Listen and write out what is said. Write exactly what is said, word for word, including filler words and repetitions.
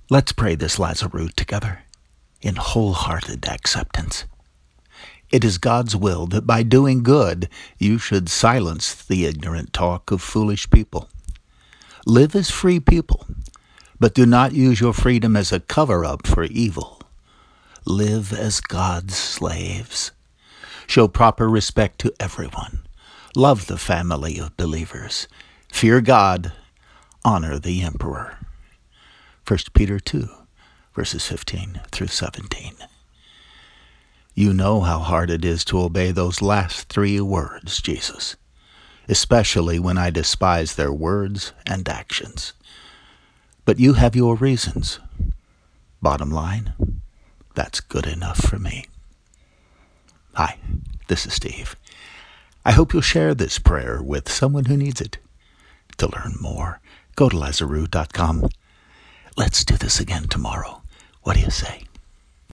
Let's pray this Lazarus together in wholehearted acceptance. It is God's will that by doing good you should silence the ignorant talk of foolish people. Live as free people, but do not use your freedom as a cover-up for evil. Live as God's slaves. Show proper respect to everyone. Love the family of believers. Fear God. Honor the emperor. First Peter two, verses fifteen through seventeen. You know how hard it is to obey those last three words, Jesus, especially when I despise their words and actions. But you have your reasons. Bottom line, that's good enough for me. Hi, this is Steve. I hope you'll share this prayer with someone who needs it. To learn more, go to Lazarus dot com. Let's do this again tomorrow. What do you say?